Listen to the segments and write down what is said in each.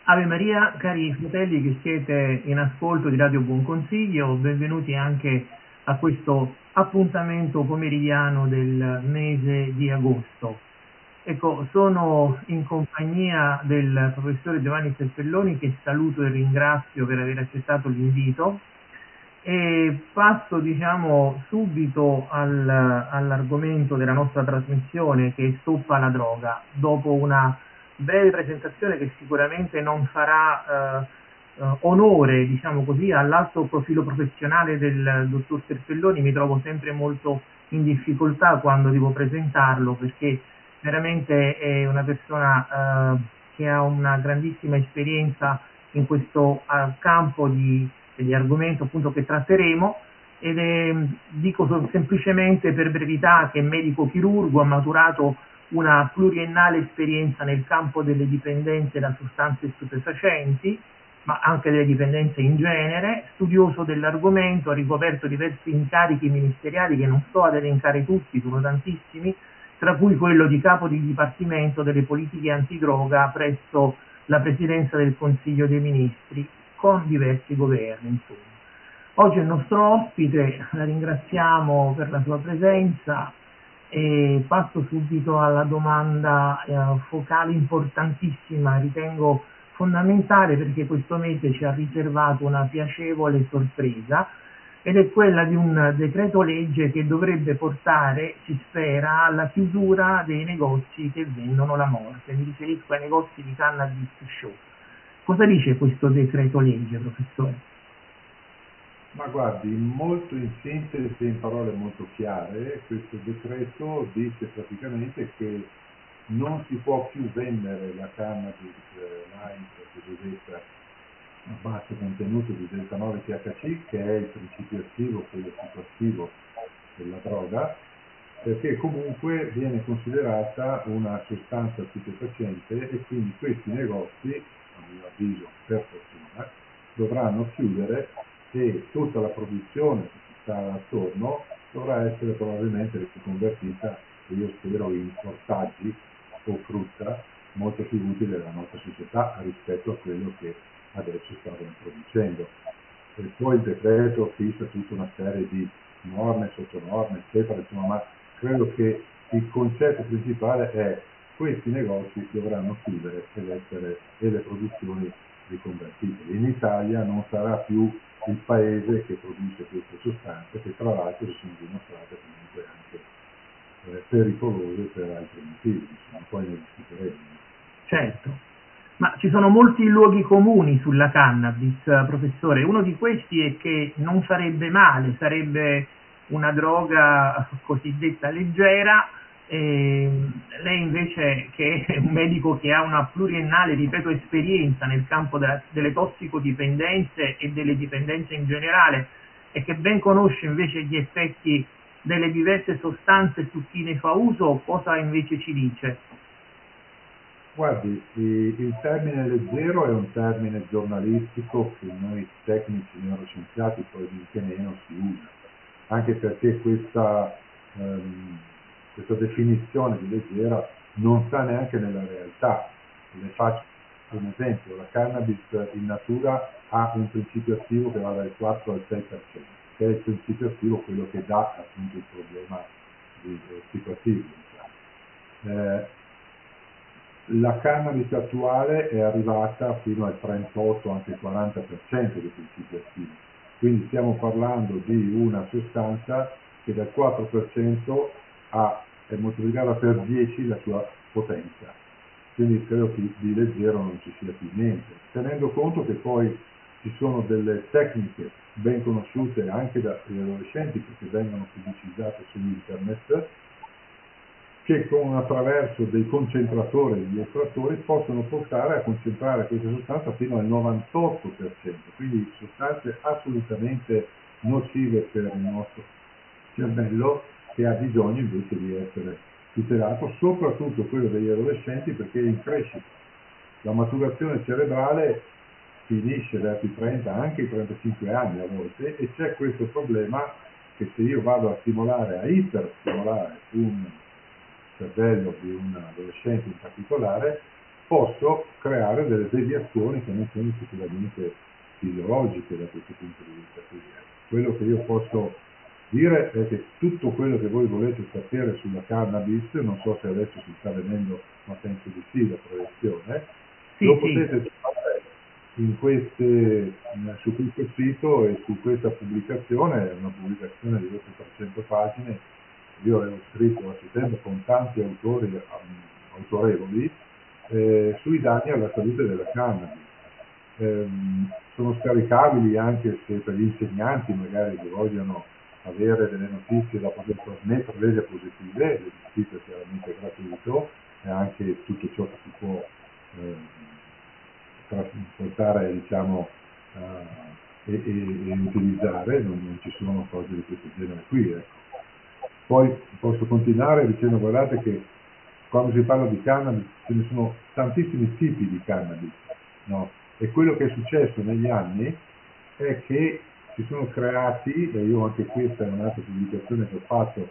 Ave Maria, cari fratelli che siete in ascolto di Radio Buon Consiglio, benvenuti anche a questo appuntamento pomeridiano del mese di agosto. Ecco, sono in compagnia del professore Giovanni Sterpelloni, che saluto e ringrazio per aver accettato l'invito, e passo subito all'argomento della nostra trasmissione, che è Stoppa la droga, dopo una breve presentazione che sicuramente non farà onore, diciamo così, all'alto profilo professionale del dottor Sterpelloni. Mi trovo sempre molto in difficoltà quando devo presentarlo, perché veramente è una persona che ha una grandissima esperienza in questo campo di argomento appunto che tratteremo, ed dico semplicemente per brevità che è medico chirurgo, ha maturato una pluriennale esperienza nel campo delle dipendenze da sostanze stupefacenti, ma anche delle dipendenze in genere, studioso dell'argomento, ha ricoperto diversi incarichi ministeriali che non sto ad elencare tutti, sono tantissimi, tra cui quello di capo di dipartimento delle politiche antidroga presso la Presidenza del Consiglio dei Ministri, con diversi governi, insomma. Oggi è il nostro ospite, la ringraziamo per la sua presenza e passo subito alla domanda focale importantissima, ritengo fondamentale, perché questo mese ci ha riservato una piacevole sorpresa, ed è quella di un decreto legge che dovrebbe portare, si spera, alla chiusura dei negozi che vendono la morte. Mi riferisco ai negozi di cannabis shop. Cosa dice questo decreto legge, professore? Ma guardi, molto in sintesi e in parole molto chiare, questo decreto dice praticamente che non si può più vendere la cannabis light cosiddetta a basso contenuto di delta 9 THC, che è il principio attivo, quello psicoattivo della droga, perché comunque viene considerata una sostanza stupefacente e quindi questi negozi, a mio avviso per fortuna, dovranno chiudere e tutta la produzione che ci sta attorno dovrà essere probabilmente riconvertita, io spero, in ortaggi o frutta molto più utili alla nostra società rispetto a quello che adesso stavano producendo. E poi il decreto fissa tutta una serie di norme, sottonorme, eccetera, insomma, ma credo che il concetto principale è questi negozi dovranno chiudere e le produzioni riconvertite. In Italia non sarà più il paese che produce queste sostanze, che tra l'altro si sono dimostrate comunque anche pericolose per altri motivi, insomma, poi ne discuteremo. Certo, ma ci sono molti luoghi comuni sulla cannabis, professore. Uno di questi è che non farebbe male, sarebbe una droga cosiddetta leggera. Lei invece, che è un medico che ha una pluriennale, ripeto, esperienza nel campo delle tossicodipendenze e delle dipendenze in generale, e che ben conosce invece gli effetti delle diverse sostanze su chi ne fa uso, cosa invece ci dice? Guardi, il termine leggero è un termine giornalistico che noi tecnici neuroscienziati probabilmente meno si usa, anche perché questa definizione di leggera non sta neanche nella realtà. Le faccio un esempio: la cannabis in natura ha un principio attivo che va dal 4 al 6%, che è il principio attivo, quello che dà appunto il problema psicoattivo. La cannabis attuale è arrivata fino al 38, anche il 40% di principio attivo, quindi stiamo parlando di una sostanza che dal 4% è moltiplicata per 10 la sua potenza, quindi credo che di leggero non ci sia più niente, tenendo conto che poi ci sono delle tecniche ben conosciute anche dagli adolescenti, perché vengono pubblicizzate su internet, che attraverso dei concentratori e degli estrattori possono portare a concentrare questa sostanza fino al 98%, quindi sostanze assolutamente nocive per il nostro cervello, che ha bisogno invece di essere tutelato, soprattutto quello degli adolescenti, perché è in crescita. La maturazione cerebrale finisce verso i 30, anche i 35 anni a volte, e c'è questo problema che se io vado a stimolare, a iperstimolare un cervello di un adolescente in particolare, posso creare delle deviazioni che non sono sicuramente fisiologiche da questo punto di vista. Quindi, quello che io posso dire è che tutto quello che voi volete sapere sulla cannabis, non so se adesso si sta vedendo, ma penso di sì, la proiezione, lo potete trovare su questo sito e su questa pubblicazione, è una pubblicazione di 300 pagine. Io avevo scritto a settembre con tanti autori autorevoli sui danni alla salute della cannabis. Sono scaricabili anche se per gli insegnanti magari che vogliono avere delle notizie da poter trasmettere, le diapositive, il sito è chiaramente gratuito e anche tutto ciò che si può trasportare, diciamo, e utilizzare, non ci sono cose di questo genere qui, ecco. Poi posso continuare dicendo, guardate che quando si parla di cannabis ce ne sono tantissimi tipi di cannabis, no? E quello che è successo negli anni è che si sono creati, e io anche questa è un'altra pubblicazione che ho fatto,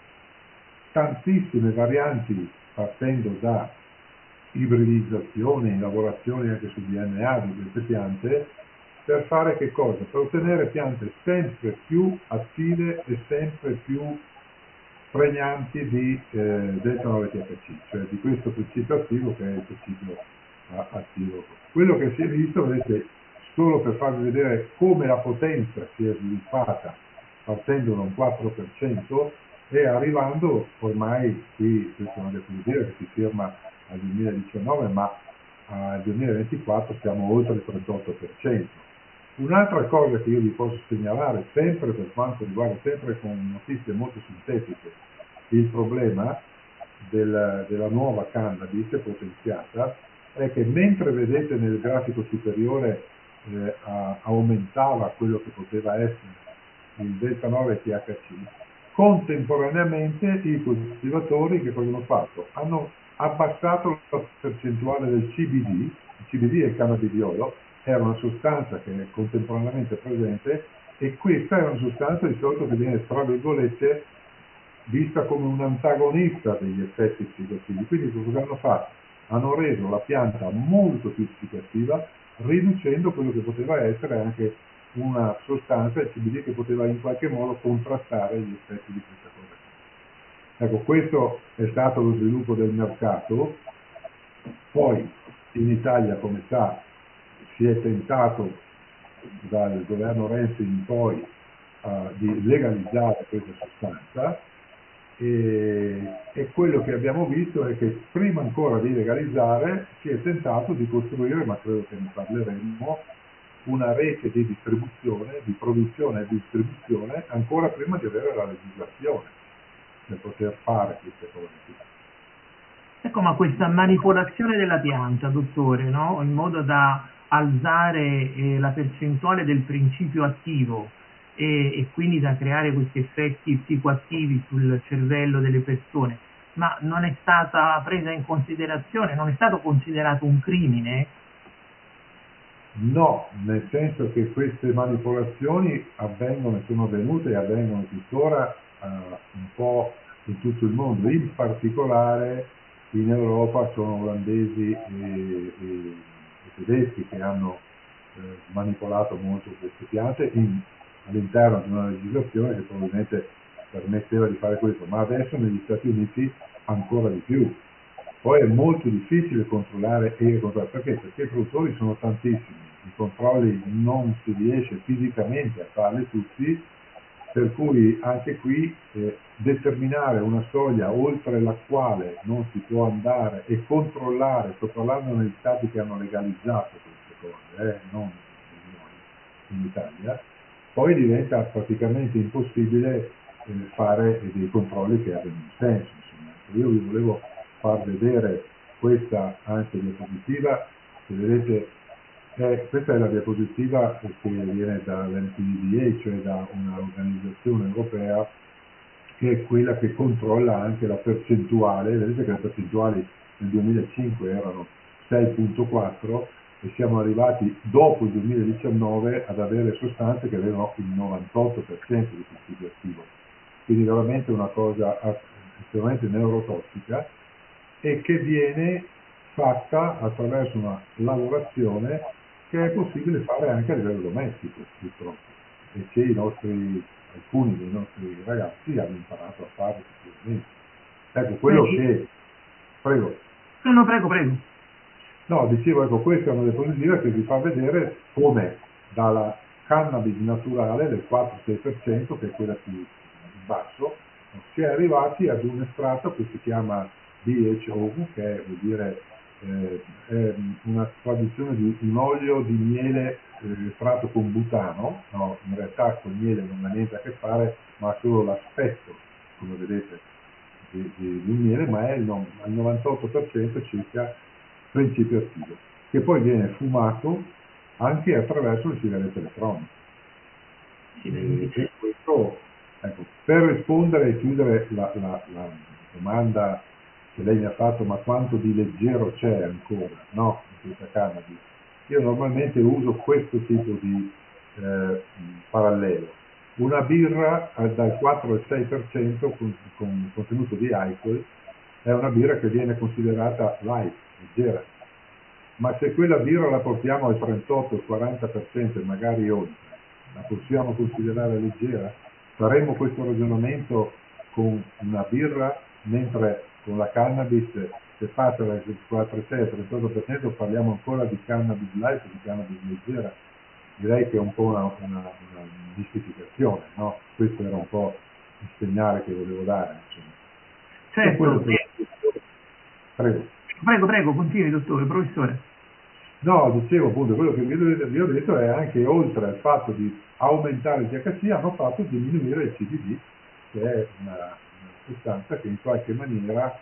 tantissime varianti partendo da ibridizzazioni, lavorazioni anche sul DNA di queste piante, per fare che cosa? Per ottenere piante sempre più attive e sempre più pregnanti di delta 9-THC, cioè di questo principio attivo che è il principio attivo. Quello che si è visto, vedete, solo per farvi vedere come la potenza si è sviluppata partendo da un 4% e arrivando ormai, qui questo non è più dire che si ferma al 2019, ma al 2024 siamo oltre il 38%. Un'altra cosa che io vi posso segnalare, sempre per quanto riguarda, sempre con notizie molto sintetiche, il problema della nuova cannabis potenziata è che mentre vedete nel grafico superiore aumentava quello che poteva essere il delta 9 THC, contemporaneamente i coltivatori che cosa hanno fatto? Hanno abbassato la percentuale del CBD, il CBD è il cannabidiolo, era una sostanza che è contemporaneamente presente e questa è una sostanza di solito che viene, tra virgolette, vista come un antagonista degli effetti psicoattivi. Quindi cosa hanno fatto? Hanno reso la pianta molto più psicoattiva, riducendo quello che poteva essere anche una sostanza, il CBD, che poteva in qualche modo contrastare gli effetti di questa cosa. Ecco, questo è stato lo sviluppo del mercato. Poi in Italia, come sa, si è tentato dal governo Renzi in poi di legalizzare questa sostanza e quello che abbiamo visto è che prima ancora di legalizzare si è tentato di costruire, ma credo che ne parleremo, una rete di distribuzione, di produzione e distribuzione ancora prima di avere la legislazione per poter fare queste cose. Ecco, ma questa manipolazione della pianta, dottore, no? In modo da alzare la percentuale del principio attivo e quindi da creare questi effetti psicoattivi sul cervello delle persone, ma non è stata presa in considerazione, non è stato considerato un crimine? No, nel senso che queste manipolazioni avvengono e sono avvenute e avvengono tuttora un po' in tutto il mondo, in particolare in Europa sono olandesi e tedeschi che hanno manipolato molto queste piante all'interno di una legislazione che probabilmente permetteva di fare questo, ma adesso negli Stati Uniti ancora di più. Poi è molto difficile controllare perché? Perché i produttori sono tantissimi, i controlli non si riesce fisicamente a farli tutti, per cui anche qui determinare una soglia oltre la quale non si può andare e controllare, sto parlando negli stati che hanno legalizzato queste cose, non in Italia, poi diventa praticamente impossibile fare dei controlli che abbiano un senso. Insomma. Io vi volevo far vedere questa anche diapositiva, se vedete questa è la diapositiva che viene dall'NCDDA, cioè da un'organizzazione europea che è quella che controlla anche la percentuale. Vedete che le percentuali nel 2005 erano 6,4 e siamo arrivati dopo il 2019 ad avere sostanze che avevano il 98% di principio attivo, quindi veramente una cosa estremamente neurotossica e che viene fatta attraverso una lavorazione che è possibile fare anche a livello domestico, purtroppo, e che alcuni dei nostri ragazzi hanno imparato a fare sicuramente. Ecco, quello che... Prego. No, prego. No, dicevo, ecco, questa è una diapositiva che vi fa vedere come dalla cannabis naturale del 4-6%, che è quella più basso, si è arrivati ad un estratto che si chiama BHO, che vuol dire è una traduzione di un olio di miele estratto con butano. No, in realtà con miele non ha niente a che fare, ma solo l'aspetto, come vedete, di un miele, ma è al 98% circa principio attivo, che poi viene fumato anche attraverso le sigarette elettroniche. E questo, ecco, per rispondere e chiudere la domanda che lei mi ha fatto, ma quanto di leggero c'è ancora, no, in questa cannabis? Io normalmente uso questo tipo di parallelo. Una birra dal 4 al 6% con contenuto di alcol è una birra che viene considerata light, leggera, ma se quella birra la portiamo al 38-40% e magari oltre, la possiamo considerare leggera? Faremo questo ragionamento con una birra, mentre con la cannabis, se passa dal 46 al 38%, parliamo ancora di cannabis light o di cannabis leggera? Direi che è un po' una mistificazione, no? Questo era un po' il segnale che volevo dare, insomma. Certo. Prego, continui, dottore, professore. No, dicevo appunto, quello che vi ho detto è anche oltre al fatto di aumentare il THC, hanno fatto diminuire il CBD, che è una sostanza che in qualche maniera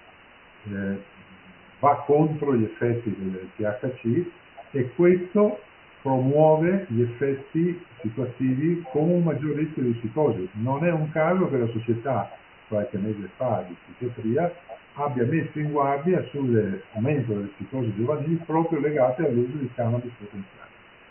va contro gli effetti del THC, e questo promuove gli effetti situativi con un maggior rischio di psicosi. Non è un caso che la società qualche mese fa di psichiatria abbia messo in guardia sull'aumento delle psicosi giovanili proprio legate all'uso di cannabis potenziale.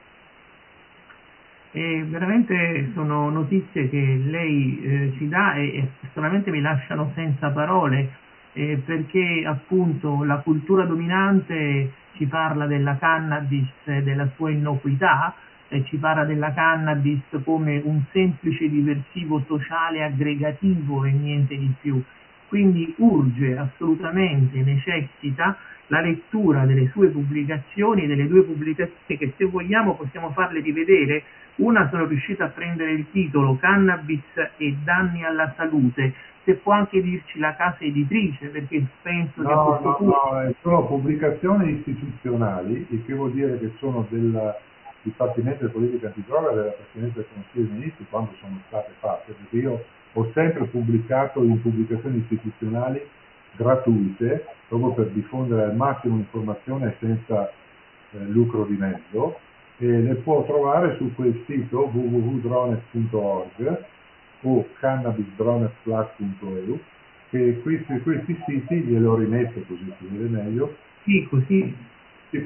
E veramente sono notizie che lei ci dà e personalmente mi lasciano senza parole, perché appunto la cultura dominante ci parla della cannabis e della sua innocuità, ci parla della cannabis come un semplice diversivo sociale aggregativo e niente di più. Quindi urge assolutamente, necessita la lettura delle sue pubblicazioni, delle due pubblicazioni che, se vogliamo, possiamo farle rivedere. Una sono riuscita a prendere il titolo Cannabis e danni alla salute. Se può anche dirci la casa editrice, perché penso che a questo punto... No, sono pubblicazioni istituzionali, il che vuol dire che sono del Dipartimento di Politica Antidroga della Presidenza del Consiglio dei Ministri, quando sono state fatte, perché io ho sempre pubblicato in pubblicazioni istituzionali gratuite, proprio per diffondere al massimo informazione senza lucro di mezzo, e le può trovare su quel sito www.drones.org o cannabisdronesplus.eu, che questi siti glieli ho rimesso così si vede meglio. Sì, così si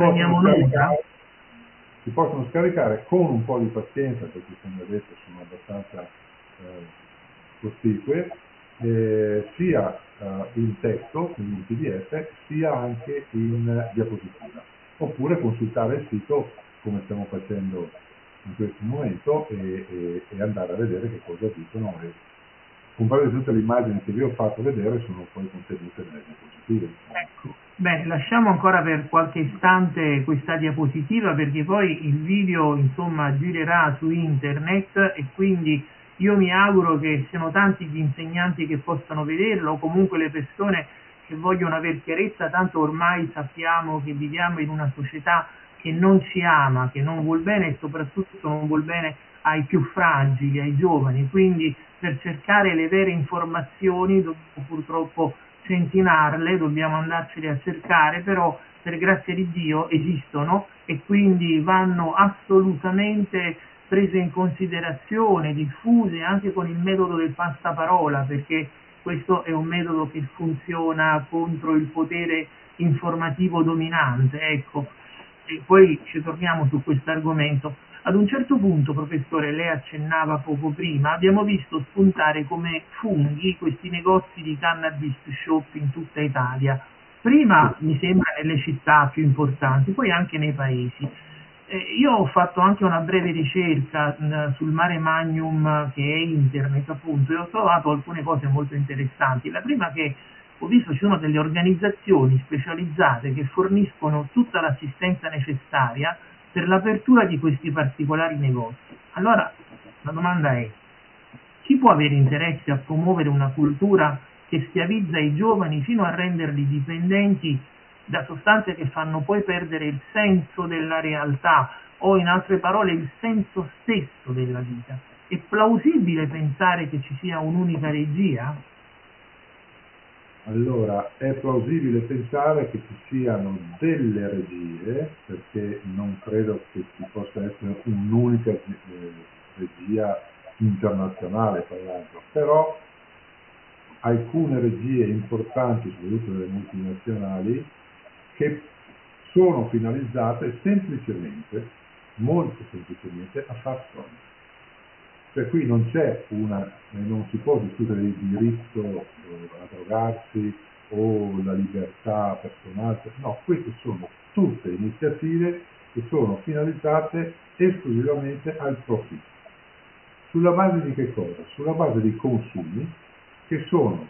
possono scaricare con un po' di pazienza, perché come vedete sono abbastanza cospicue, sia in testo, quindi in PDF, sia anche in diapositiva. Oppure consultare il sito, come stiamo facendo in questo momento, e andare a vedere che cosa dicono, e comprare tutte le immagini che vi ho fatto vedere sono poi contenute nelle diapositive. Ecco. Bene, lasciamo ancora per qualche istante questa diapositiva, perché poi il video insomma girerà su internet, e quindi io mi auguro che siano tanti gli insegnanti che possano vederlo, o comunque le persone che vogliono avere chiarezza, tanto ormai sappiamo che viviamo in una società che non ci ama, che non vuol bene, e soprattutto non vuol bene ai più fragili, ai giovani. Quindi per cercare le vere informazioni dobbiamo purtroppo centinarle, dobbiamo andarcene a cercare, però per grazia di Dio esistono, e quindi vanno assolutamente prese in considerazione, diffuse anche con il metodo del passaparola, perché questo è un metodo che funziona contro il potere informativo dominante. Ecco. E poi ci torniamo su questo argomento. Ad un certo punto, professore, lei accennava poco prima, abbiamo visto spuntare come funghi questi negozi di cannabis shop in tutta Italia. Prima mi sembra nelle città più importanti, poi anche nei paesi. Io ho fatto anche una breve ricerca sul Mare Magnum, che è internet appunto, e ho trovato alcune cose molto interessanti. La prima, che ho visto ci sono delle organizzazioni specializzate che forniscono tutta l'assistenza necessaria per l'apertura di questi particolari negozi. Allora la domanda è: chi può avere interesse a promuovere una cultura che schiavizza i giovani fino a renderli dipendenti da sostanze che fanno poi perdere il senso della realtà, o in altre parole il senso stesso della vita? È plausibile pensare che ci sia un'unica regia? Allora, è plausibile pensare che ci siano delle regie, perché non credo che ci possa essere un'unica regia internazionale, tra l'altro, però alcune regie importanti, soprattutto delle multinazionali, che sono finalizzate semplicemente, molto semplicemente, a far soldi. Cioè qui non c'è non si può discutere di diritto a drogarsi o la libertà personale, no, queste sono tutte iniziative che sono finalizzate esclusivamente al profitto. Sulla base di che cosa? Sulla base di consumi che sono,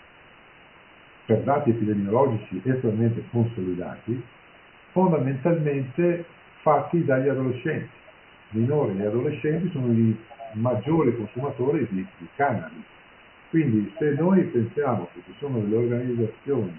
per dati epidemiologici estremamente consolidati, fondamentalmente fatti dagli adolescenti. Minori e adolescenti sono i maggiori consumatori di cannabis. Quindi se noi pensiamo che ci sono delle organizzazioni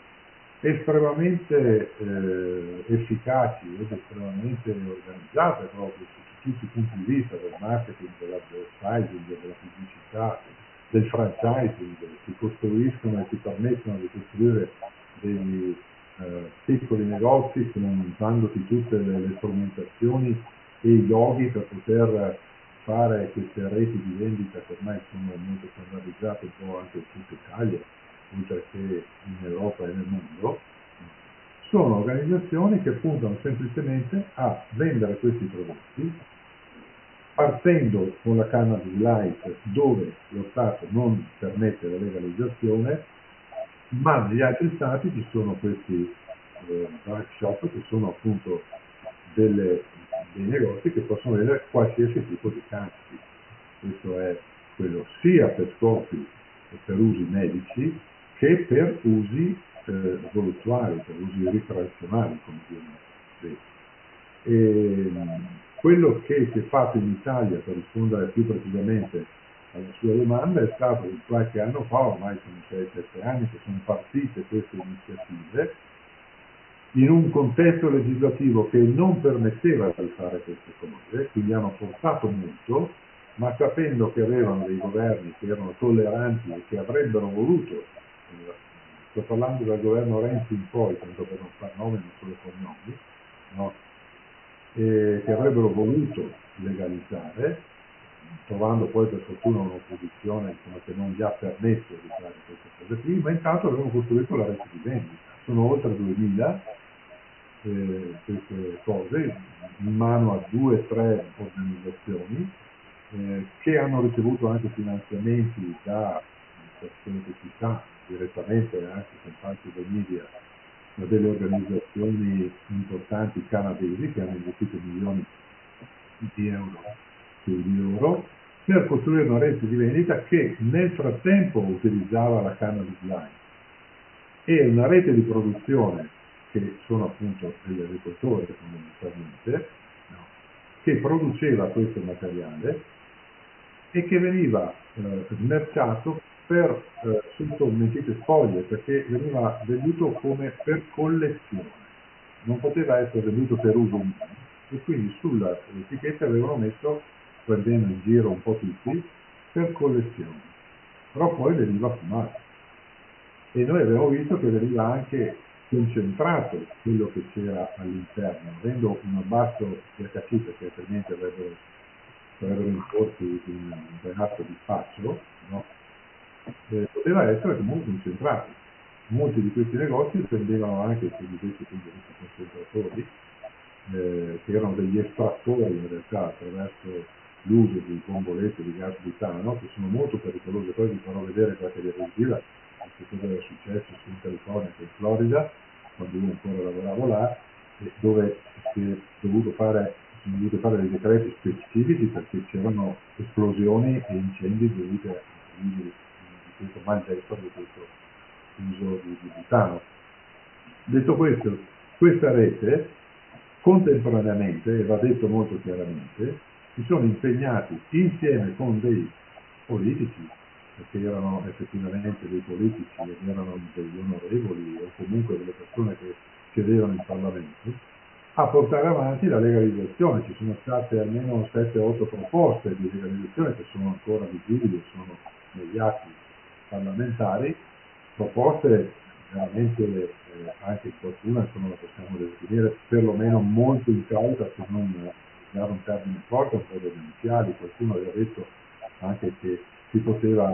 estremamente efficaci ed estremamente organizzate proprio su tutti i punti di vista, del marketing, dell'advertising, della pubblicità, del franchising, che costruiscono e ci permettono di costruire dei piccoli negozi usandoti tutte le strumentazioni e i loghi per poter fare queste reti di vendita che ormai sono molto standardizzate un po' anche in tutta Italia, oltre che in Europa e nel mondo, sono organizzazioni che puntano semplicemente a vendere questi prodotti, partendo con la cannabis light dove lo Stato non permette la legalizzazione, ma negli altri stati ci sono questi dark shop che sono appunto dei negozi che possono vendere qualsiasi tipo di cannabis. Questo è quello sia per scopi e per usi medici che per usi voluttuari, per usi ricreazionali, come viene detto. Quello che si è fatto in Italia, per rispondere più precisamente alla sua domanda, è stato che qualche anno fa, ormai sono 6-7 anni che sono partite queste iniziative, in un contesto legislativo che non permetteva di fare queste cose, quindi hanno portato molto, ma sapendo che avevano dei governi che erano tolleranti e che avrebbero voluto, sto parlando dal governo Renzi in poi, tanto per non far nomi, non solo cognomi, no? Che avrebbero voluto legalizzare, trovando poi per fortuna un'opposizione che non gli ha permesso di fare queste cose qui, ma intanto avevano costruito la rete di vendita. Sono oltre 2000 queste cose in mano a 2 o 3 organizzazioni che hanno ricevuto anche finanziamenti da persone che si sa direttamente anche con parte dei media, da delle organizzazioni importanti canadesi che hanno investito milioni di euro per costruire una rete di vendita che nel frattempo utilizzava la cannabis light e una rete di produzione che sono appunto degli agricoltori fondamentalmente, no, che produceva questo materiale e che veniva smerciato sotto mentite spoglie, perché veniva venduto come per collezione, non poteva essere venduto per uso umano e quindi sulla etichetta avevano messo, prendendo in giro un po' tutti, per collezione, però poi veniva fumato. E noi abbiamo visto che veniva anche concentrato quello che c'era all'interno, avendo un basso THC, perché altrimenti avrebbero importi un reato di spaccio, no? Poteva essere comunque concentrato. Molti di questi negozi vendevano anche i cosiddetti concentratori, che erano degli estrattori in realtà attraverso l'uso di bombolette di gas butano, che sono molto pericolose, poi vi farò vedere qualche diapositiva che cosa era successo sia in California che in Florida, quando io ancora lavoravo là, dove sono dovuti fare dei decreti specifici perché c'erano esplosioni e incendi dovuti all'uso di questo malgesto, di questo uso di butano. Detto questo, questa rete contemporaneamente, e va detto molto chiaramente, si sono impegnati insieme con dei politici, perché erano effettivamente dei politici ed erano degli onorevoli o comunque delle persone che sedevano in Parlamento, a portare avanti la legalizzazione. Ci sono state almeno 7-8 proposte di legalizzazione che sono ancora visibili, sono negli atti parlamentari, proposte veramente anche qualcuna insomma la possiamo definire perlomeno molto incauta, se non dare un termine forte, un po' residenziali. Qualcuno aveva detto anche che si poteva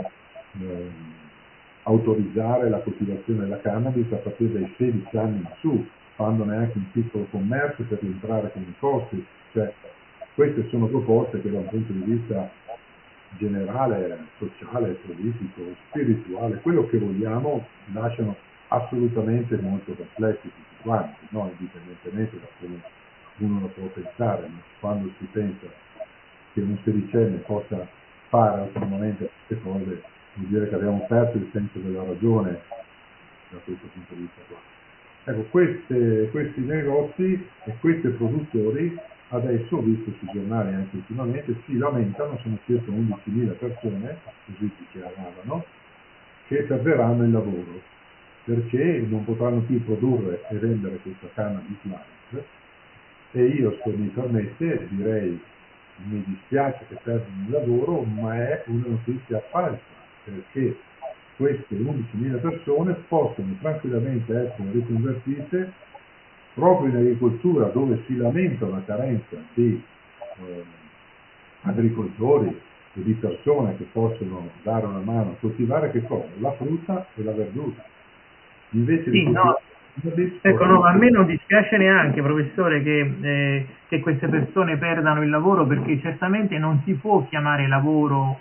autorizzare la coltivazione della cannabis a partire dai 16 anni in su, fanno anche un piccolo commercio per rientrare con i costi. Cioè, queste sono proposte che da un punto di vista generale, sociale, politico, spirituale, quello che vogliamo, lasciano assolutamente molto perplessi tutti quanti, no? Indipendentemente da come uno lo può pensare, ma quando si pensa che un sedicenne possa fare autonomamente queste cose, vuol dire che abbiamo perso il senso della ragione da questo punto di vista qua. Ecco, questi negozi e questi produttori adesso, ho visto sui giornali anche ultimamente, si lamentano, sono circa 11.000 persone, così dichiaravano, che perderanno il lavoro perché non potranno più produrre e vendere questa cannabis light. E io, se mi permette, direi mi dispiace che perdono il lavoro, ma è una notizia falsa, perché queste 11.000 persone possono tranquillamente essere riconvertite proprio in agricoltura, dove si lamenta una carenza di agricoltori e di persone che possono dare una mano a coltivare che cosa? La frutta e la verdura. Invece di coltivare ecco, no, a me non dispiace neanche, professore, che queste persone perdano il lavoro, perché certamente non si può chiamare lavoro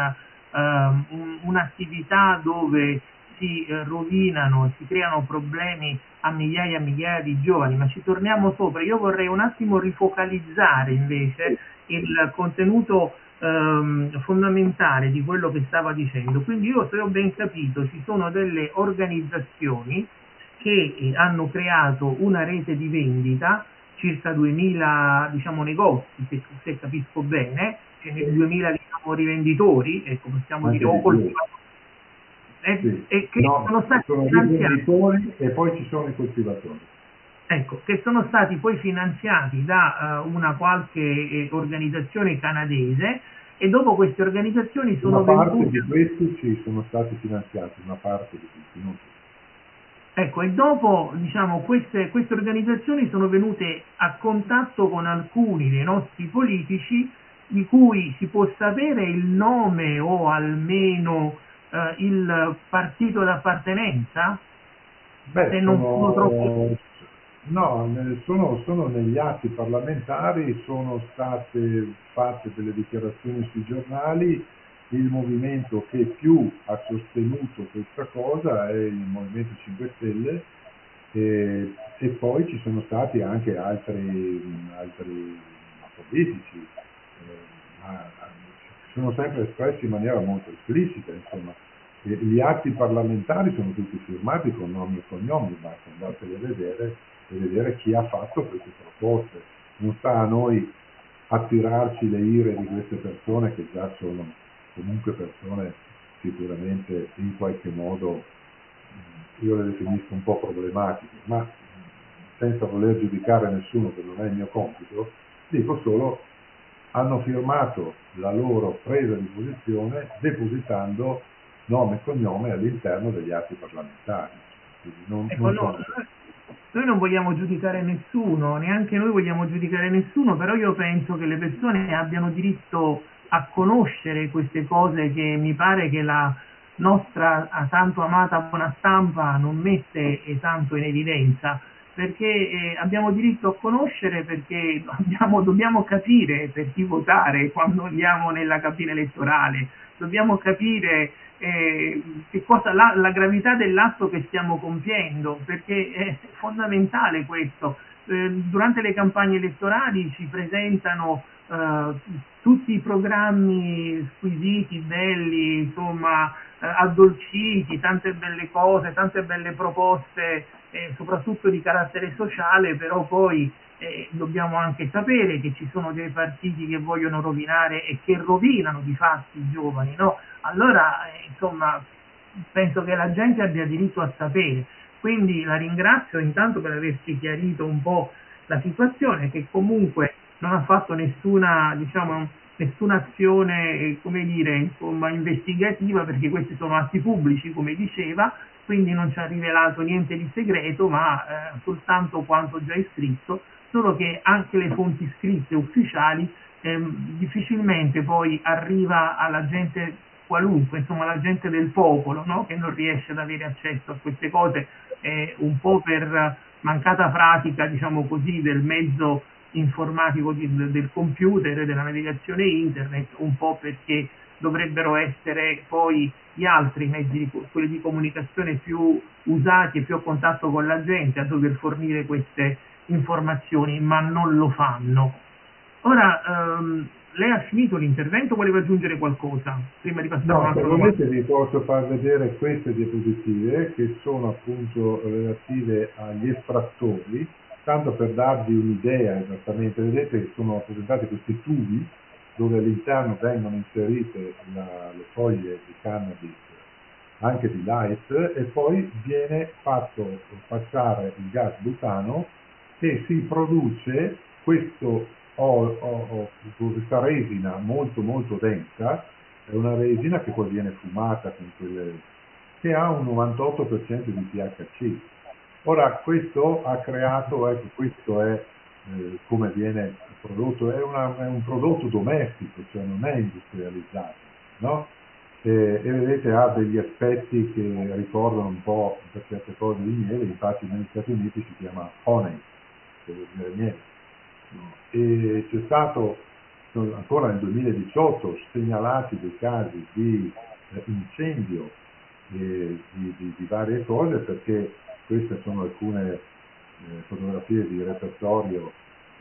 un'attività dove si rovinano, si creano problemi a migliaia e migliaia di giovani, ma ci torniamo sopra. Io vorrei un attimo rifocalizzare invece il contenuto fondamentale di quello che stava dicendo. Quindi io, se ho ben capito, ci sono delle organizzazioni che hanno creato una rete di vendita, circa 2000 diciamo, negozi, se capisco bene, ce ne 2000 diciamo, rivenditori, ecco, possiamo dire, o coltivatori, sì. e che sono stati finanziati, e poi ci sono i coltivatori. Ecco, che sono stati poi finanziati da una qualche organizzazione canadese, e dopo queste organizzazioni sono vendute. Una parte di questi sì, sono stati finanziati, una parte di questi non. Ecco, e dopo, diciamo, queste organizzazioni sono venute a contatto con alcuni dei nostri politici, di cui si può sapere il nome o almeno il partito d'appartenenza? Beh, Se non sono troppo... No, sono negli atti parlamentari, sono state fatte delle dichiarazioni sui giornali. Il movimento che più ha sostenuto questa cosa è il Movimento 5 Stelle, e poi ci sono stati anche altri politici, sono sempre espressi in maniera molto esplicita, insomma. Gli atti parlamentari sono tutti firmati con nomi e cognomi, basta andarseli a vedere e vedere chi ha fatto queste proposte. Non sta a noi attirarci le ire di queste persone, che già sono comunque persone sicuramente in qualche modo, io le definisco un po' problematiche, ma senza voler giudicare nessuno, che non è il mio compito, dico solo hanno firmato la loro presa di posizione depositando nome e cognome all'interno degli atti parlamentari. Quindi noi non vogliamo giudicare nessuno, neanche noi vogliamo giudicare nessuno, però io penso che le persone abbiano diritto a conoscere queste cose, che mi pare che la nostra tanto amata buona stampa non mette tanto in evidenza. perché abbiamo diritto a conoscere, perché dobbiamo capire per chi votare quando andiamo nella cabina elettorale, dobbiamo capire che cosa, la gravità dell'atto che stiamo compiendo, perché è fondamentale questo. Durante le campagne elettorali ci presentano tutti i programmi squisiti, belli, insomma, addolciti, tante belle cose, tante belle proposte, soprattutto di carattere sociale, però poi dobbiamo anche sapere che ci sono dei partiti che vogliono rovinare e che rovinano di fatti i giovani, no? Allora, insomma, penso che la gente abbia diritto a sapere. Quindi la ringrazio intanto per averci chiarito un po' la situazione, che comunque non ha fatto nessuna, diciamo, nessuna azione, come dire, insomma, investigativa, perché questi sono atti pubblici, come diceva, quindi non ci ha rivelato niente di segreto, ma soltanto quanto già iscritto, solo che anche le fonti scritte ufficiali difficilmente poi arriva alla gente qualunque, insomma alla gente del popolo, no? Che non riesce ad avere accesso a queste cose, un po' per mancata pratica, diciamo così, del mezzo informatico del computer e della navigazione internet, un po' perché dovrebbero essere poi gli altri mezzi, quelli di comunicazione più usati e più a contatto con la gente, a dover fornire queste informazioni, ma non lo fanno. Ora, lei ha finito l'intervento o voleva aggiungere qualcosa prima di passare a No, un'altra domanda? solamente vi posso far vedere queste diapositive che sono appunto relative agli estrattori, tanto per darvi un'idea esattamente. Vedete che sono rappresentati questi tubi dove all'interno vengono inserite le foglie di cannabis, anche di light, e poi viene fatto passare il gas butano e si produce questa resina molto molto densa. È una resina che poi viene fumata con che ha un 98% di THC. Ora questo ha creato, ecco, questo è come viene prodotto, è un prodotto domestico, cioè non è industrializzato, no? E vedete ha degli aspetti che ricordano un po' per certe cose di miele, infatti negli Stati Uniti si chiama honey, che vuol dire miele. E c'è stato ancora nel 2018 segnalati dei casi di incendio di varie cose, perché queste sono alcune fotografie di repertorio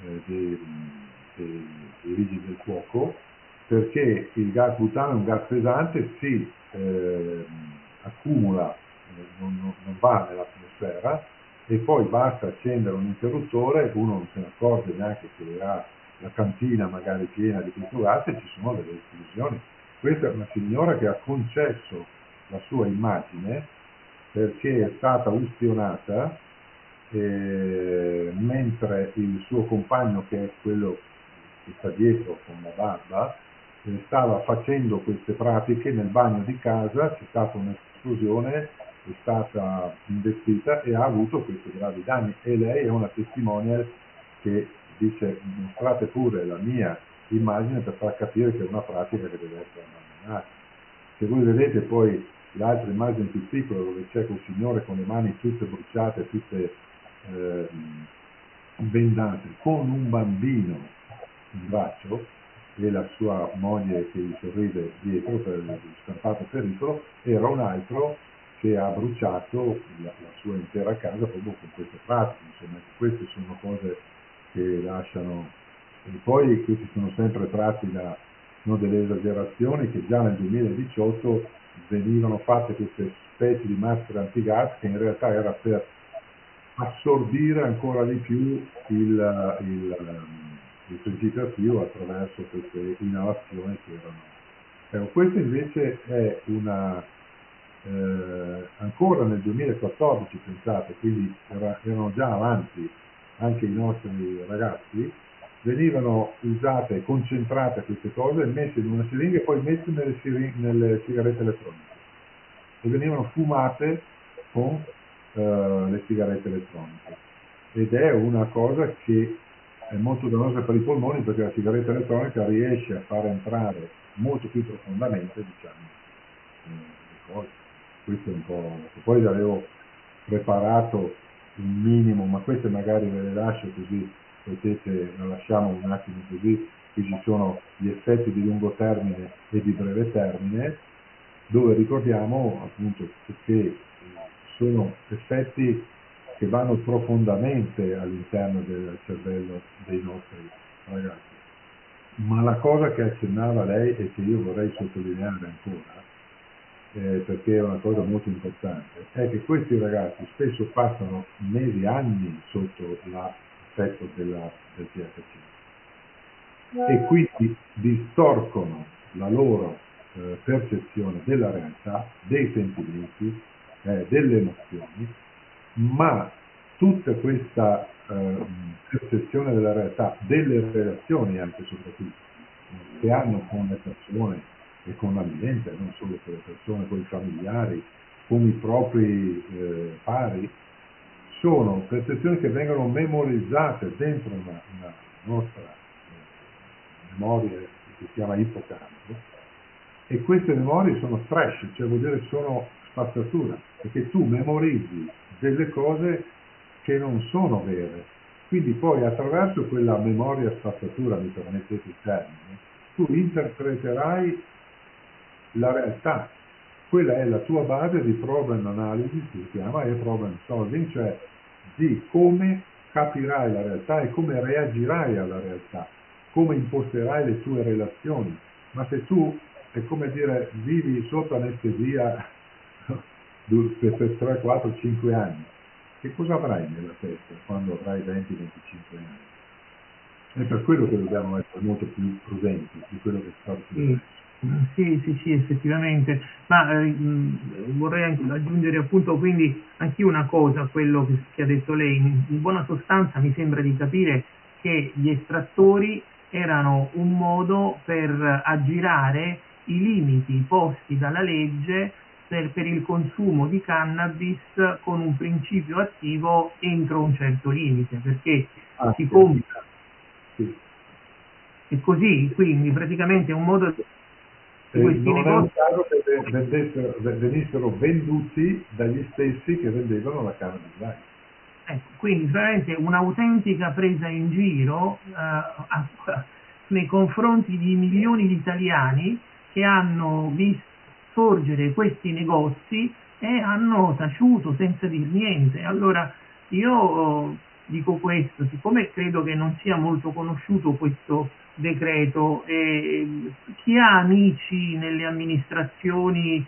dei vigili del fuoco, perché il gas butano è un gas pesante, si accumula, non va nell'atmosfera, e poi basta accendere un interruttore, uno non se ne accorge neanche che ha la cantina magari piena di questo gas e ci sono delle esplosioni. Questa è una signora che ha concesso la sua immagine perché è stata ustionata mentre il suo compagno, che è quello che sta dietro con la barba, stava facendo queste pratiche nel bagno di casa. C'è stata un'esplosione, è stata investita e ha avuto questi gravi danni, e lei è una testimonial che dice: mostrate pure la mia immagine per far capire che è una pratica che deve essere abbandonata. Se voi vedete poi l'altra immagine più piccola, dove c'è quel signore con le mani tutte bruciate, tutte bendate, con un bambino in braccio e la sua moglie che gli sorride dietro per il stampato pericolo, era un altro che ha bruciato la sua intera casa proprio con queste pratiche. Insomma, queste sono cose che lasciano, e poi questi sono sempre tratti da delle esagerazioni, che già nel 2018 venivano fatte queste specie di maschere antigas che in realtà era per assorbire ancora di più il principio attivo attraverso queste inalazioni che erano. Questo invece è ancora nel 2014, pensate, quindi erano già avanti anche i nostri ragazzi, venivano usate, concentrate queste cose, messe in una siringa e poi messe nelle sigarette elettroniche, e venivano fumate con le sigarette elettroniche, ed è una cosa che è molto dannosa per i polmoni, perché la sigaretta elettronica riesce a far entrare molto più profondamente, diciamo, le cose. Questo è un po'. Poi avevo preparato un minimo, ma queste magari ve le lascio così potete, la lasciamo un attimo così, qui ci sono gli effetti di lungo termine e di breve termine, dove ricordiamo appunto che sono effetti che vanno profondamente all'interno del cervello dei nostri ragazzi. Ma la cosa che accennava lei e che io vorrei sottolineare ancora, perché è una cosa molto importante, è che questi ragazzi spesso passano mesi, anni sotto l'effetto del THC e quindi distorcono la loro percezione della realtà, dei sentimenti, delle emozioni, ma tutta questa percezione della realtà, delle relazioni anche soprattutto, che hanno con le persone e con l'ambiente, non solo con le persone, con i familiari, con i propri pari, sono percezioni che vengono memorizzate dentro una nostra memoria che si chiama ippocampo, e queste memorie sono trash, cioè vuol dire sono spazzatura, perché tu memorizzi delle cose che non sono vere. Quindi poi attraverso quella memoria spazzatura, mi permettete il termine, tu interpreterai la realtà. Quella è la tua base di problem analysis, si chiama, e problem solving, cioè di come capirai la realtà e come reagirai alla realtà, come imposterai le tue relazioni. Ma se tu, è come dire, vivi sotto anestesia per 3, 4, 5 anni, che cosa avrai nella testa quando avrai 20, 25 anni? È per quello che dobbiamo essere molto più prudenti di quello che sta succedendo. Sì, effettivamente, ma vorrei anche aggiungere appunto quindi anch'io una cosa a quello che ha detto lei. In buona sostanza mi sembra di capire che gli estrattori erano un modo per aggirare i limiti posti dalla legge per il consumo di cannabis con un principio attivo entro un certo limite, perché si compra. Sì. E così, quindi praticamente è un modo di questi non è un negozi. caso che venissero venduti dagli stessi che vendevano la cannabis light. Ecco, quindi veramente un'autentica presa in giro nei confronti di milioni di italiani che hanno visto sorgere questi negozi e hanno taciuto senza dir niente. Allora io dico questo, siccome credo che non sia molto conosciuto questo decreto, chi ha amici nelle amministrazioni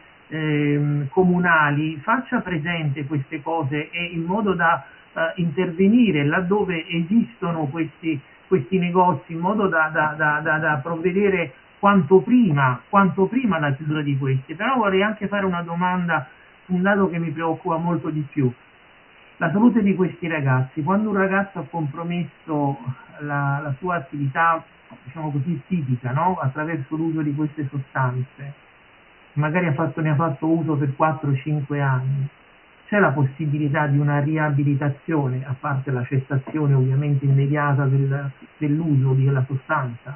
comunali faccia presente queste cose e in modo da intervenire laddove esistono questi negozi, in modo da provvedere quanto prima alla chiusura di questi. Però vorrei anche fare una domanda su un dato che mi preoccupa molto di più: la salute di questi ragazzi. Quando un ragazzo ha compromesso la sua attività, diciamo così, tipica, no? Attraverso l'uso di queste sostanze, magari ne ha fatto uso per 4-5 anni, c'è la possibilità di una riabilitazione, a parte la cessazione ovviamente immediata dell'uso della sostanza?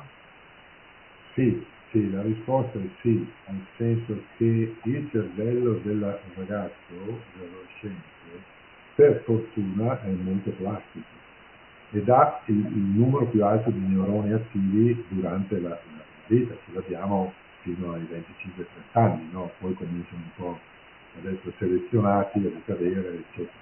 Sì, la risposta è sì, nel senso che il cervello del ragazzo, dell'adolescente, per fortuna è molto plastico ed ha il numero più alto di neuroni attivi durante la vita, ce l'abbiamo fino ai 25-30 anni, no? Poi cominciano un po' ad essere selezionati, a decadere, eccetera.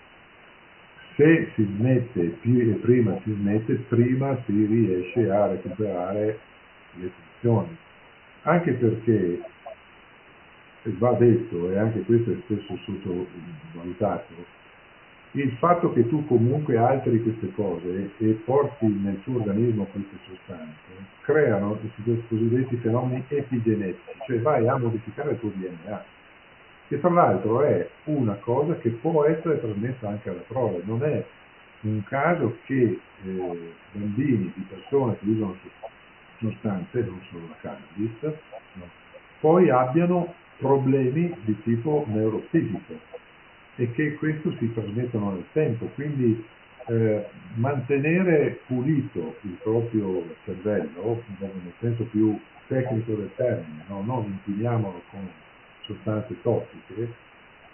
Se si smette, prima si smette, prima si riesce a recuperare le funzioni. Anche perché va detto, e anche questo è spesso sottovalutato, il fatto che tu comunque alteri queste cose e porti nel tuo organismo queste sostanze creano i cosiddetti fenomeni epigenetici, cioè vai a modificare il tuo DNA, che tra l'altro è una cosa che può essere trasmessa anche alla prole. Non è un caso che bambini di persone che usano sostanze, non solo la cannabis, no, poi abbiano problemi di tipo neuropsichico e che questo si trasmettono nel tempo. Quindi mantenere pulito il proprio cervello, nel senso più tecnico del termine, no? Non inquiniamolo con sostanze tossiche,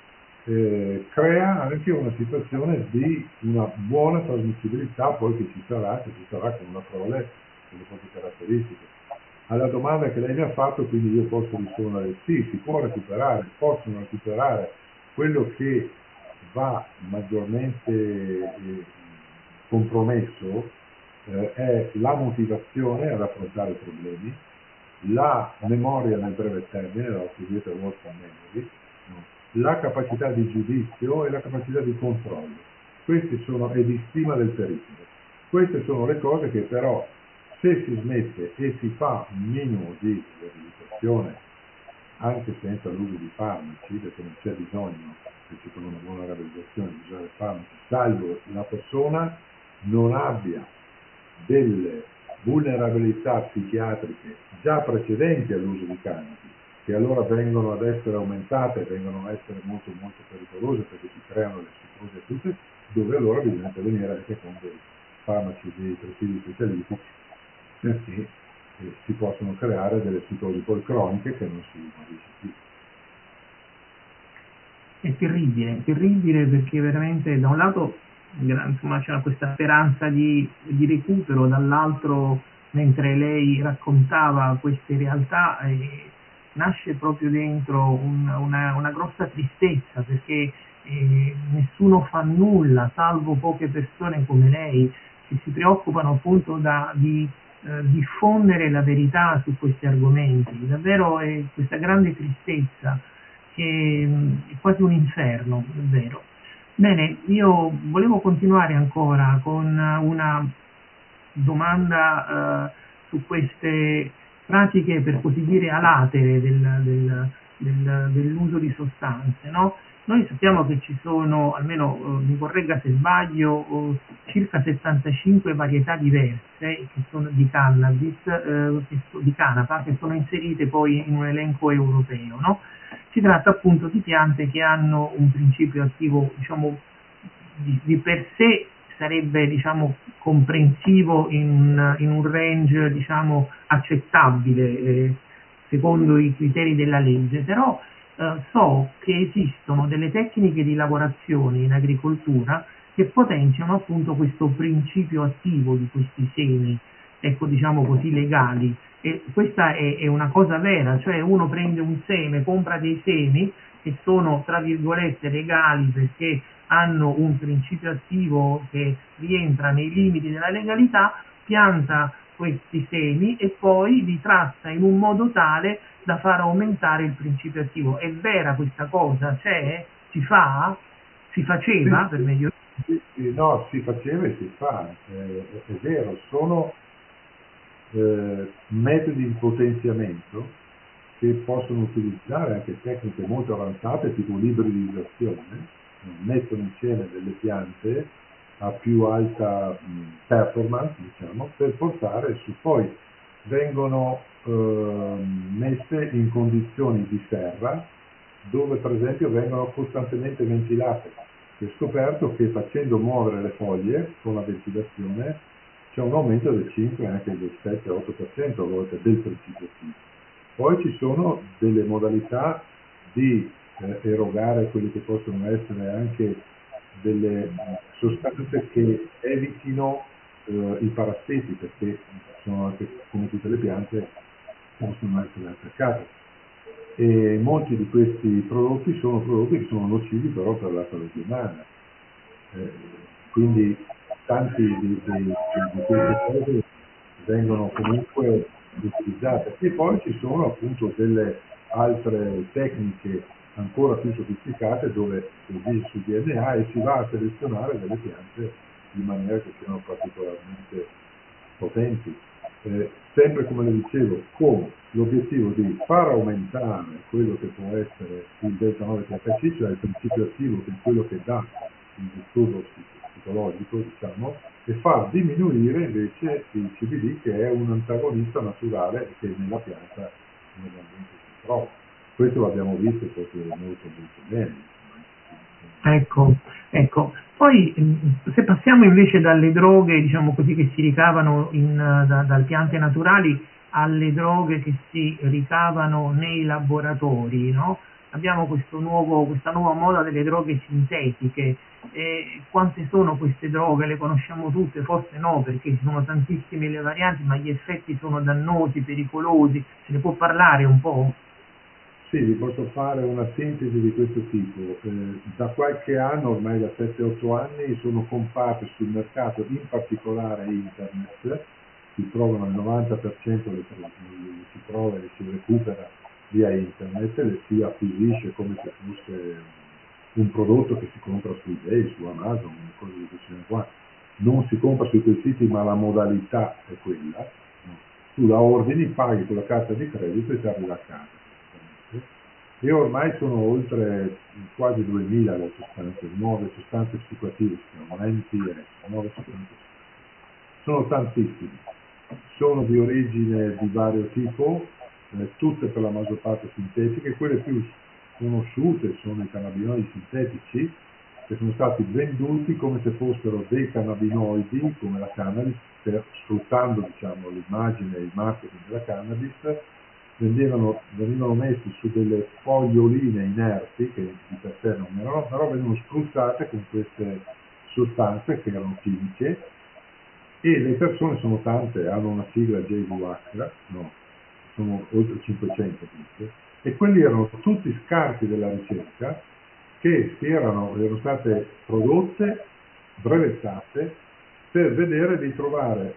crea anche una situazione di una buona trasmissibilità poi che ci sarà con una prole con le proprie caratteristiche. Alla domanda che lei mi ha fatto, quindi io posso rispondere sì, si può recuperare, possono recuperare. Quello che va maggiormente compromesso è la motivazione ad affrontare i problemi, la memoria nel breve termine, la cosiddetta working memory, la capacità di giudizio e la capacità di controllo. Queste sono, e di stima del pericolo. Queste sono le cose che però, se si smette e si fa un minimo di riabilitazione, anche senza l'uso di farmaci, perché non c'è bisogno, se con una buona riabilitazione, di usare farmaci, salvo la persona non abbia delle vulnerabilità psichiatriche già precedenti all'uso di cannabis, che allora vengono ad essere aumentate, vengono ad essere molto molto pericolose perché si creano le psicosi acute, dove allora bisogna intervenire anche con dei farmaci dei presidi specialistici, perché si possono creare delle psicosi poi croniche che non si riesce più. È terribile perché veramente da un lato insomma, c'era questa speranza di recupero, dall'altro mentre lei raccontava queste realtà nasce proprio dentro una grossa tristezza perché nessuno fa nulla, salvo poche persone come lei che si preoccupano appunto di diffondere la verità su questi argomenti. Davvero è questa grande tristezza che è quasi un inferno, davvero. Bene, io volevo continuare ancora con una domanda su queste pratiche, per così dire, a latere dell'uso di sostanze, no? Noi sappiamo che ci sono, almeno mi corregga se sbaglio, circa 75 varietà diverse che sono di cannabis, di canapa, che sono inserite poi in un elenco europeo, no? Si tratta appunto di piante che hanno un principio attivo, diciamo, di per sé sarebbe, diciamo, comprensivo in un range, diciamo, accettabile secondo i criteri della legge, però so che esistono delle tecniche di lavorazione in agricoltura che potenziano appunto questo principio attivo di questi semi, ecco, diciamo così, legali. E questa è una cosa vera, cioè uno prende un seme, compra dei semi che sono tra virgolette legali perché hanno un principio attivo che rientra nei limiti della legalità, pianta questi semi e poi li tratta in un modo tale da far aumentare il principio attivo. È vera questa cosa? C'è? Si fa? Si faceva, per meglio? No, si faceva e si fa, è vero, sono metodi di potenziamento che possono utilizzare anche tecniche molto avanzate tipo l'ibridizzazione, mettono insieme delle piante a più alta performance, diciamo, per portare su, poi vengono messe in condizioni di serra dove per esempio vengono costantemente ventilate. Si è scoperto che facendo muovere le foglie con la ventilazione c'è un aumento del 5 e anche del 7-8% a volte del principio attivo. Poi ci sono delle modalità di erogare quelle che possono essere anche delle sostanze che evitino i parassiti, perché sono anche, come tutte le piante, possono essere attaccate. E molti di questi prodotti sono prodotti che sono nocivi però per la salute umana. Quindi tanti di queste cose vengono comunque utilizzate. E poi ci sono appunto delle altre tecniche ancora più sofisticate dove si dice sul DNA e si va a selezionare delle piante in maniera che siano particolarmente potenti. Sempre come le dicevo, con l'obiettivo di far aumentare quello che può essere il delta 9 THC, cioè il principio attivo che è quello che dà il disturbo psicologico, diciamo, e far diminuire invece il CBD, che è un antagonista naturale che nella pianta normalmente si trova. Questo l'abbiamo visto proprio molto bene. Ecco. Poi se passiamo invece dalle droghe, diciamo così, che si ricavano dalle piante naturali alle droghe che si ricavano nei laboratori, no? abbiamo questa nuova moda delle droghe sintetiche. Quante sono queste droghe? Le conosciamo tutte? Forse no, perché ci sono tantissime le varianti, ma gli effetti sono dannosi, pericolosi. Se ne può parlare un po'? Sì, vi posso fare una sintesi di questo tipo. Da qualche anno, ormai da 7-8 anni, sono comparse sul mercato, in particolare internet, si trovano il 90% si trova e si recupera via internet, le si acquisisce come se fosse un prodotto che si compra su eBay, su Amazon, cose di questo genere qua. Non si compra su quei siti, ma la modalità è quella. No? Tu la ordini, paghi con la carta di credito e ti arriva a casa. E ormai sono oltre quasi 2000 le sostanze, nuove sostanze psicoattive, si chiamano NPS, nuove sostanze psicoattive. Sono tantissime, sono di origine di vario tipo, tutte per la maggior parte sintetiche. Quelle più conosciute sono i cannabinoidi sintetici, che sono stati venduti come se fossero dei cannabinoidi, come la cannabis, sfruttando, diciamo, l'immagine e il marketing della cannabis. Venivano messi su delle foglioline inerti, che di per sé non erano, però venivano spruzzate con queste sostanze che erano chimiche, e le persone sono tante, hanno una sigla JVH, no, sono oltre 500 tutte, e quelli erano tutti scarti della ricerca che erano state prodotte, brevettate, per vedere di trovare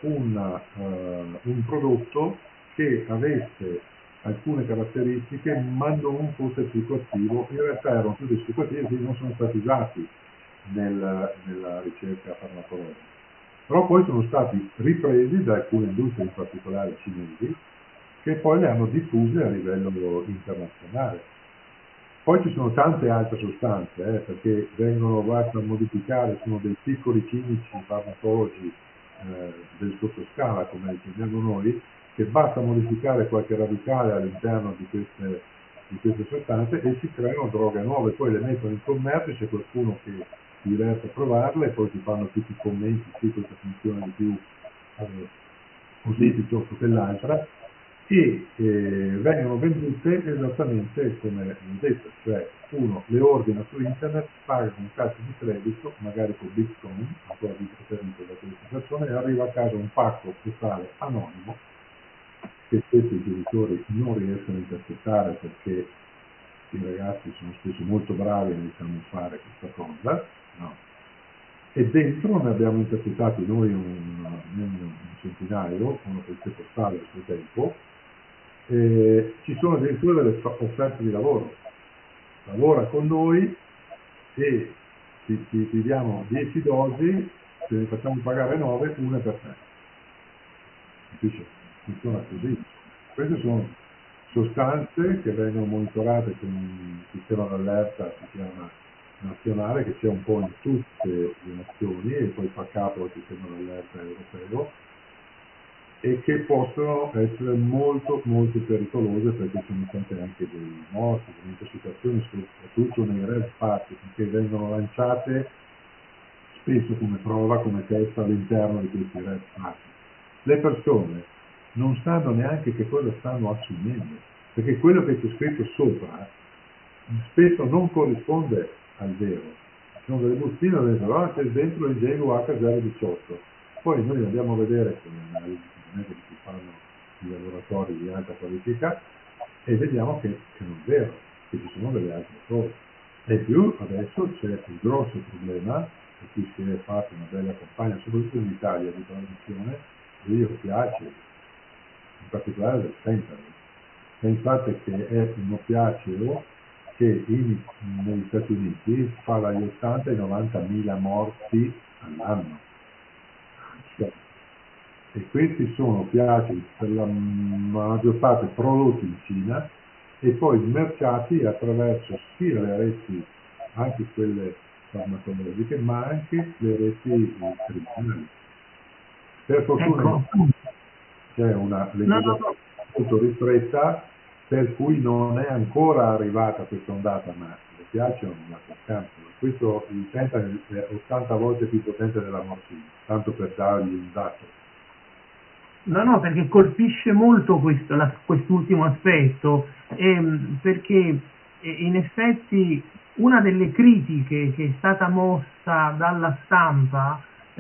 un prodotto che avesse alcune caratteristiche ma non fosse psicoattivo. In realtà erano tutti psicoattivi, quindi non sono stati usati nella ricerca farmacologica. Però poi sono stati ripresi da alcune industrie, in particolare cinesi, che poi le hanno diffuse a livello internazionale. Poi ci sono tante altre sostanze, perché basta modificare, sono dei piccoli chimici farmacologi del sottoscala, come li chiamiamo noi, che basta modificare qualche radicale all'interno di queste sostanze e si creano droghe nuove, poi le mettono in commercio, c'è qualcuno che si diverte a provarle e poi si fanno tutti i commenti, sì, questa funziona di più così piuttosto che l'altra, e vengono vendute esattamente come ho detto, cioè uno le ordina su internet, paga con carta di credito, magari con Bitcoin, ancora più preferito da queste persone, e arriva a casa un pacco postale anonimo che spesso i genitori non riescono a intercettare perché i ragazzi sono spesso molto bravi nel fare questa cosa, no? E dentro ne abbiamo intercettati noi un centinaio con una polizia postale al suo tempo. Ci sono addirittura delle offerte di lavoro. Lavora con noi e ti diamo 10 dosi, se ne facciamo pagare 9, una per te. Capisci? Funziona così. Queste sono sostanze che vengono monitorate con un sistema d'allerta, si chiama nazionale, che c'è un po' in tutte le nazioni e poi fa capo al sistema d'allerta europeo, e che possono essere molto molto pericolose perché sono state anche dei morti, delle intossicazioni, soprattutto nei rave party, che vengono lanciate spesso come prova, come test all'interno di questi rave party. Le persone non sanno neanche che cosa stanno assumendo, perché quello che c'è scritto sopra spesso non corrisponde al vero. Ci sono delle bustine dove però c'è dentro il JVH018, poi noi andiamo a vedere con le analisi che si fanno i laboratori di alta qualifica e vediamo che non è vero, che ci sono delle altre cose. E più adesso c'è il grosso problema, per cui si è fatta una bella campagna, soprattutto in Italia, di traduzione degli oppiacei, in particolare del fentanyl. Pensate che è un oppiaceo che negli Stati Uniti fa dagli 80 ai 90 mila morti all'anno. E questi sono oppiacei per la maggior parte prodotti in Cina e poi smerciati attraverso sia le reti, anche quelle farmacologiche, ma anche le reti criminali. Per fortuna c'è una legislazione molto ristretta, per cui non è ancora arrivata questa ondata, ma le piacciono una accanto. Questo il fentanyl è 80 volte più potente della morfina, tanto per dargli un dato. No, perché colpisce molto quest'ultimo aspetto, perché in effetti una delle critiche che è stata mossa dalla stampa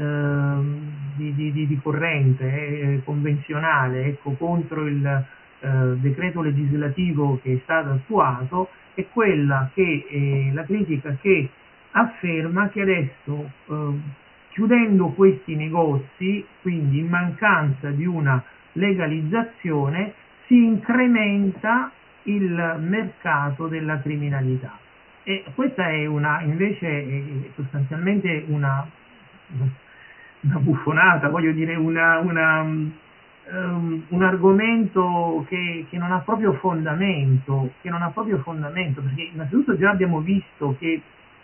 di corrente convenzionale, ecco, contro il decreto legislativo che è stato attuato è quella che la critica che afferma che adesso chiudendo questi negozi, quindi in mancanza di una legalizzazione, si incrementa il mercato della criminalità. E questa è sostanzialmente una buffonata, voglio dire, un argomento che non ha proprio fondamento, perché innanzitutto già abbiamo visto che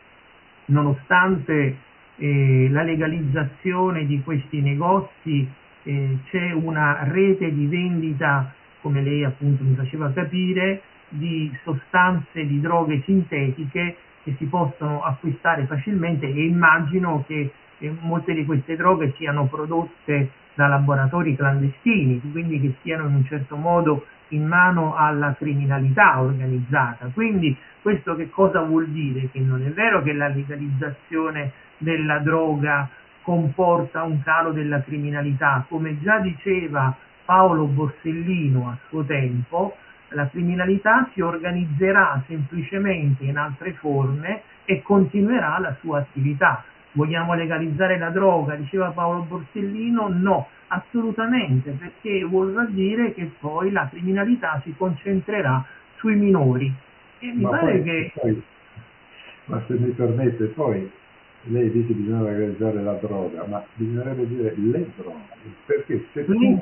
nonostante la legalizzazione di questi negozi c'è una rete di vendita, come lei appunto mi faceva capire, di sostanze, di droghe sintetiche che si possono acquistare facilmente, e immagino che molte di queste droghe siano prodotte da laboratori clandestini, quindi che siano in un certo modo in mano alla criminalità organizzata. Quindi questo che cosa vuol dire? Che non è vero che la legalizzazione della droga comporta un calo della criminalità, come già diceva Paolo Borsellino a suo tempo, la criminalità si organizzerà semplicemente in altre forme e continuerà la sua attività. Vogliamo legalizzare la droga, diceva Paolo Borsellino? No, assolutamente, perché vorrà dire che poi la criminalità si concentrerà sui minori. E mi pare che... ma se mi permette, poi lei dice che bisogna legalizzare la droga, ma bisognerebbe dire le droghe, perché se tu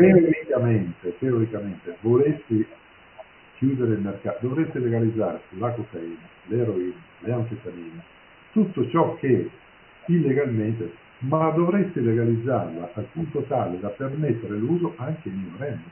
teoricamente volessi chiudere il mercato, dovresti legalizzarsi la cocaina, l'eroina, le anfetamine, tutto ciò che illegalmente, ma dovresti legalizzarla al punto tale da permettere l'uso anche ai minorenni.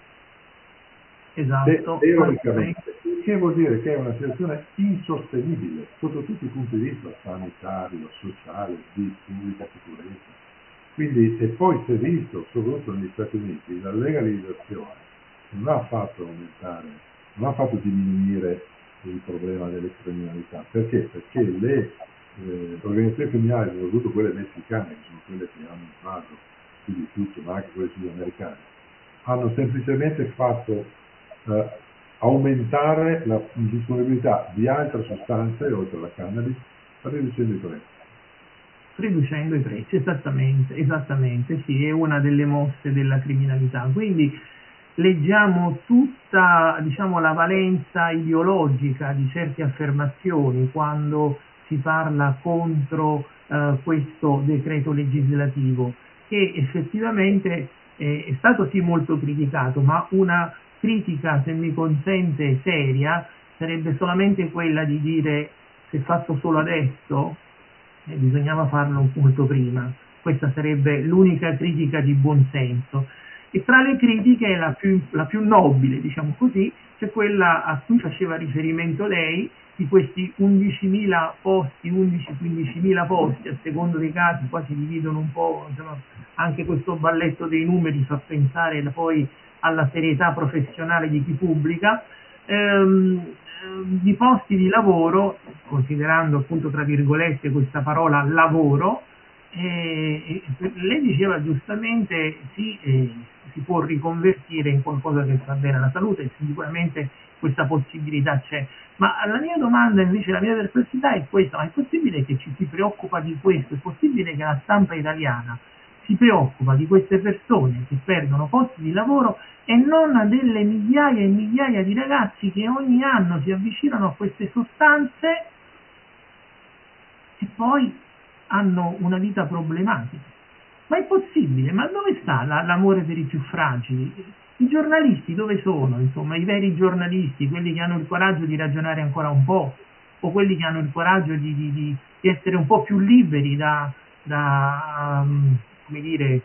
Esatto. Teoricamente, che vuol dire che è una situazione insostenibile sotto tutti i punti di vista, sanitario, sociale, di pubblica sicurezza. Quindi, e poi si è visto, soprattutto negli Stati Uniti, la legalizzazione non ha fatto aumentare, non ha fatto diminuire il problema delle criminalità. Perché? Perché le organizzazioni criminali, soprattutto quelle messicane, che sono quelle che hanno invaso più di tutto, ma anche quelle sudamericane, hanno semplicemente fatto aumentare la disponibilità di altre sostanze oltre alla cannabis, riducendo i prezzi. Riducendo i prezzi, esattamente, sì, è una delle mosse della criminalità. Quindi leggiamo tutta, diciamo, la valenza ideologica di certe affermazioni quando si parla contro questo decreto legislativo, che effettivamente è stato sì molto criticato, ma una critica, se mi consente, seria sarebbe solamente quella di dire: se fatto solo adesso bisognava farlo molto prima. Questa sarebbe l'unica critica di buonsenso. E tra le critiche la più nobile, diciamo così, c'è quella a cui faceva riferimento lei, di questi 11.000 posti, 11-15.000 posti, a secondo dei casi, qua si dividono un po', insomma, anche questo balletto dei numeri fa pensare poi alla serietà professionale di chi pubblica, di posti di lavoro, considerando appunto tra virgolette questa parola lavoro, lei diceva giustamente sì, si può riconvertire in qualcosa che fa bene alla salute, sicuramente questa possibilità c'è, ma la mia domanda invece, la mia perplessità è questa: ma è possibile che ci si preoccupa di questo? È possibile che la stampa italiana si preoccupa di queste persone che perdono posti di lavoro e non delle migliaia e migliaia di ragazzi che ogni anno si avvicinano a queste sostanze e poi hanno una vita problematica? Ma è possibile? Ma dove sta l'amore per i più fragili? I giornalisti dove sono? Insomma, i veri giornalisti, quelli che hanno il coraggio di ragionare ancora un po', o quelli che hanno il coraggio di essere un po' più liberi come dire,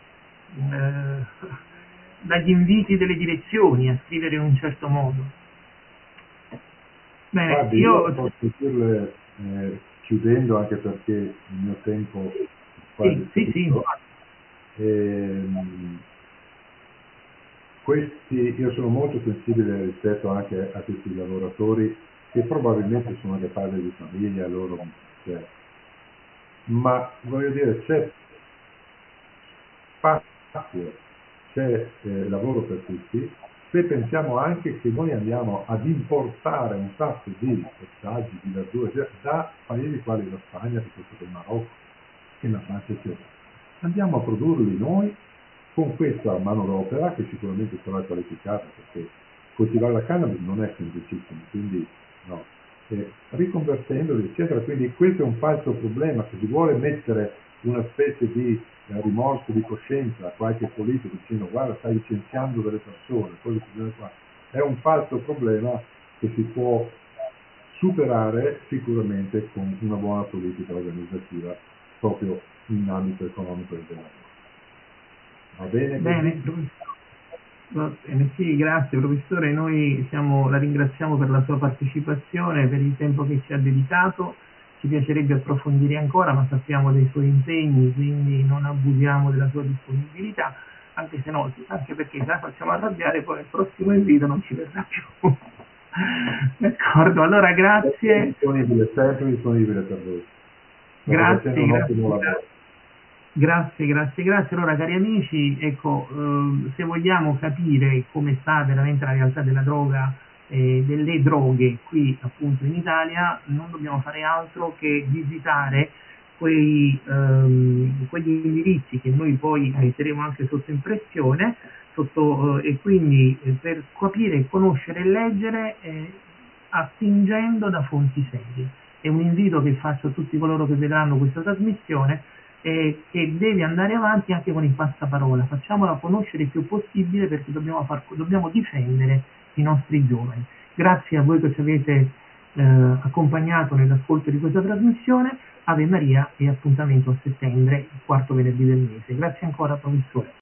dagli inviti delle direzioni a scrivere in un certo modo. Bene, guardi, io posso dirle, chiudendo, anche perché il mio tempo è quasi finito. Io sono molto sensibile rispetto anche a questi lavoratori che probabilmente sono anche padri di famiglia, loro, cioè, ma voglio dire, c'è spazio, c'è lavoro per tutti. Se pensiamo anche che noi andiamo ad importare un sacco di ortaggi, di verdure da paesi quali la Spagna, piuttosto che il Marocco, e la Francia, eccetera, andiamo a produrli noi con questa manodopera che sicuramente sarà qualificata, perché coltivare la cannabis non è semplicissimo, quindi no, riconvertendoli, eccetera. Quindi questo è un falso problema. Se si vuole mettere una specie di rimorso di coscienza a qualche politico dicendo guarda stai licenziando delle persone, qua, è un falso problema che si può superare sicuramente con una buona politica organizzativa proprio in ambito economico e del lavoro. Va bene? Bene, sì, grazie professore, noi la ringraziamo per la sua partecipazione, per il tempo che ci ha dedicato, ci piacerebbe approfondire ancora, ma sappiamo dei suoi impegni, quindi non abusiamo della sua disponibilità, anche perché se la facciamo arrabbiare poi il prossimo invito non ci verrà più. D'accordo, allora grazie. Sempre disponibile per voi. Grazie. Allora cari amici, ecco, se vogliamo capire come sta veramente la realtà della droga, delle droghe qui appunto in Italia, non dobbiamo fare altro che visitare quegli indirizzi che noi poi metteremo anche sotto impressione, e quindi per capire, conoscere e leggere attingendo da fonti serie. È un invito che faccio a tutti coloro che vedranno questa trasmissione, che deve andare avanti anche con il passaparola, facciamola conoscere il più possibile, perché dobbiamo difendere i nostri giovani. Grazie a voi che ci avete accompagnato nell'ascolto di questa trasmissione. Ave Maria e appuntamento a settembre, il quarto venerdì del mese. Grazie ancora professore.